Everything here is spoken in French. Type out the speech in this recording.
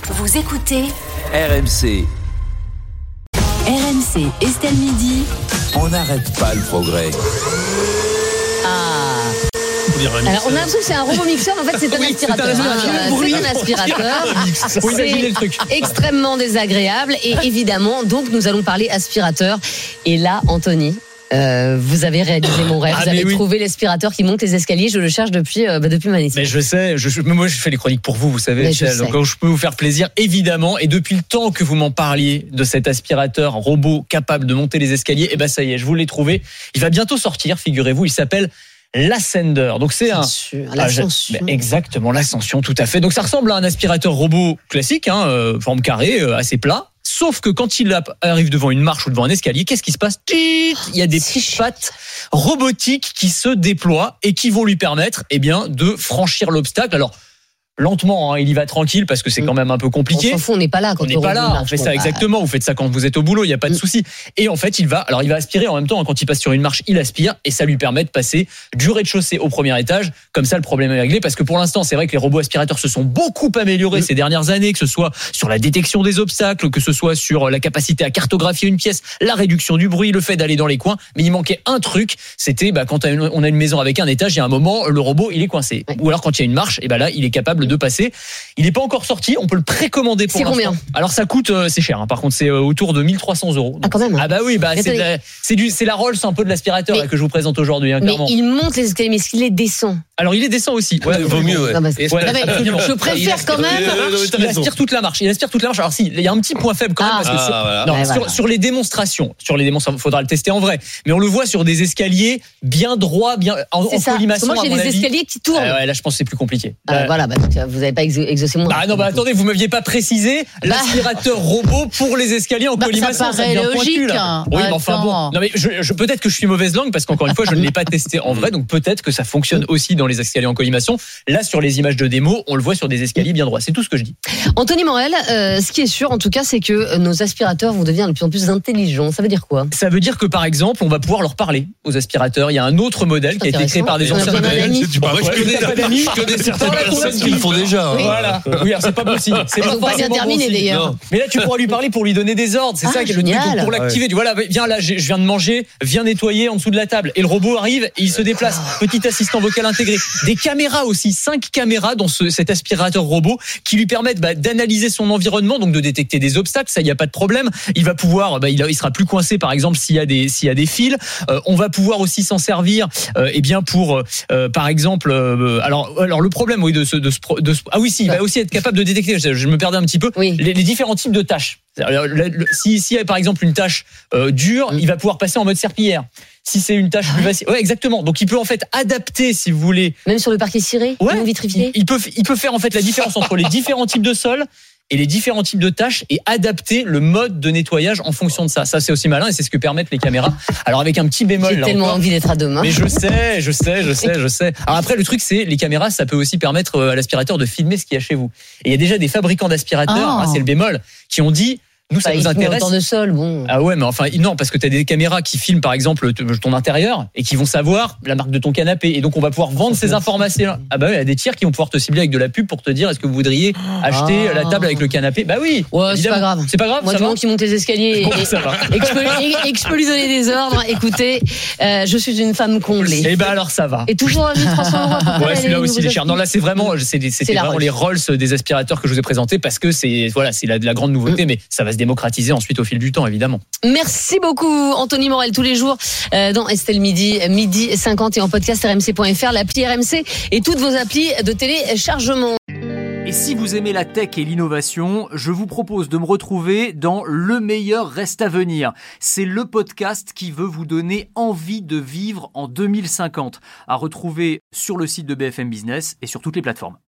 Vous écoutez RMC. RMC, Estelle Midi. On n'arrête pas le progrès. Alors on a l'impression que c'est un robot mixeur, en fait c'est un aspirateur. C'est un aspirateur. Faut imaginer le truc. Extrêmement désagréable et évidemment donc nous allons parler aspirateur. Et là Anthony, vous avez réalisé mon rêve. Vous avez trouvé l'aspirateur qui monte les escaliers. Je le cherche depuis ma naissance. Mais je sais, moi je fais les chroniques pour vous, vous savez. Donc je peux vous faire plaisir, évidemment. Et depuis le temps que vous m'en parliez de cet aspirateur robot capable de monter les escaliers, et ben ça y est, je vous l'ai trouvé. Il va bientôt sortir, figurez-vous. Il s'appelle l'Ascender. Donc c'est l'Ascension. Exactement, l'Ascension, tout à fait. Donc ça ressemble à un aspirateur robot classique, forme carrée, assez plat. Sauf que quand il arrive devant une marche ou devant un escalier, qu'est-ce qui se passe ? Il y a des pattes robotiques qui se déploient et qui vont lui permettre, de franchir l'obstacle. Alors, lentement, il y va tranquille parce que c'est quand même un peu compliqué. On s'en fout, on n'est pas là quand on fait ça exactement. Vous faites ça quand vous êtes au boulot, il n'y a pas de souci. Et en fait, il va aspirer en même temps. Quand il passe sur une marche, il aspire et ça lui permet de passer du rez-de-chaussée au premier étage. Comme ça, le problème est réglé parce que pour l'instant, c'est vrai que les robots aspirateurs se sont beaucoup améliorés ces dernières années, que ce soit sur la détection des obstacles, que ce soit sur la capacité à cartographier une pièce, la réduction du bruit, le fait d'aller dans les coins. Mais il manquait un truc, c'était quand on a une maison avec un étage, il y a un moment, le robot, il est coincé. Ouais. Ou alors quand il y a une marche, là, il est capable de passer. Il n'est pas encore sorti, on peut le précommander pour l'instant. C'est combien ? Alors ça coûte, c'est cher, par contre c'est autour de 1 300 €. Ah quand même. Ah bah oui, c'est la Rolls un peu de l'aspirateur que je vous présente aujourd'hui. Clairement. Mais il monte les escaliers, mais est-ce qu'il les descend ? Alors il les descend aussi. Vaut mieux. Je préfère quand même. Il aspire toute la marche. Alors si, il y a un petit point faible quand même parce que sur les démonstrations, il faudra le tester en vrai. Mais on le voit sur des escaliers bien droits, bien en collimation. Moi j'ai des escaliers qui tournent. Là je pense que c'est plus compliqué. Vous n'avez pas exaucé mon. Attendez, vous m'aviez pas précisé l'aspirateur robot pour les escaliers en collimation. Ça paraît logique. Oui, mais enfin bon. Non mais peut-être que je suis mauvaise langue parce qu'encore une fois je ne l'ai pas testé en vrai, donc peut-être que ça fonctionne aussi dans les escaliers en collimation. Là sur les images de démo, on le voit sur des escaliers bien droits. C'est tout ce que je dis. Anthony Morel, ce qui est sûr en tout cas, c'est que nos aspirateurs vont devenir de plus en plus intelligents. Ça veut dire quoi ? Ça veut dire que par exemple, on va pouvoir leur parler aux aspirateurs. Il y a un autre modèle qui a été créé par des anciens modèles. Je connais certaines personnes qui le font déjà. Voilà. Oui, alors c'est pas possible. C'est pas bien terminé d'ailleurs. Mais là, tu pourras lui parler pour lui donner des ordres. C'est ça qui est le truc. Pour l'activer, tu vois là, viens là, je viens de manger, viens nettoyer en dessous de la table. Et le robot arrive et il se déplace. Petit assistant vocal intégré. Des caméras aussi, 5 caméras dans cet aspirateur robot qui lui permettent d'analyser son environnement, donc de détecter des obstacles. Ça, il y a pas de problème. Il va pouvoir, il sera plus coincé par exemple s'il y a des fils. On va pouvoir aussi s'en servir, pour par exemple. Alors le problème, il va aussi être capable de détecter. Je me perdais un petit peu. Oui. Les différents types de tâches. S'il y a par exemple une tâche dure, il va pouvoir passer en mode serpillière. Si c'est une tâche plus facile, exactement. Donc il peut en fait adapter, si vous voulez. Même sur le parquet ciré, non vitrifié. Il peut faire en fait la différence entre les différents types de sols et les différents types de tâches et adapter le mode de nettoyage en fonction de ça. Ça, c'est aussi malin et c'est ce que permettent les caméras. Alors, avec un petit bémol. J'ai tellement envie d'être à demain. Mais je sais. Alors après, le truc, c'est les caméras, ça peut aussi permettre à l'aspirateur de filmer ce qu'il y a chez vous. Et il y a déjà des fabricants d'aspirateurs, c'est le bémol, qui ont dit, nous, ça nous intéresse. Autant de sol, bon. Ah ouais, mais enfin, non, parce que tu as des caméras qui filment, par exemple, ton intérieur et qui vont savoir la marque de ton canapé. Et donc, on va pouvoir vendre ces informations. Ah bah oui, il y a des tiers qui vont pouvoir te cibler avec de la pub pour te dire est-ce que vous voudriez acheter la table avec le canapé ? Bah oui. Ouais, c'est pas grave. C'est pas grave. Moi, du moment qu'il monte les escaliers et que je peux lui donner des ordres, écoutez, je suis une femme comblée. Et alors, ça va. Et toujours à 1 300 €. Ouais, celui-là aussi, il est cher. Non, là, c'était vraiment les Rolls des aspirateurs que je vous ai présentés parce que c'est la grande nouveauté, mais ça va se démocratiser ensuite au fil du temps, évidemment. Merci beaucoup, Anthony Morel, tous les jours dans Estelle Midi, 12h50 et en podcast rmc.fr, l'appli RMC et toutes vos applis de téléchargement. Et si vous aimez la tech et l'innovation, je vous propose de me retrouver dans Le meilleur reste à venir. C'est le podcast qui veut vous donner envie de vivre en 2050. À retrouver sur le site de BFM Business et sur toutes les plateformes.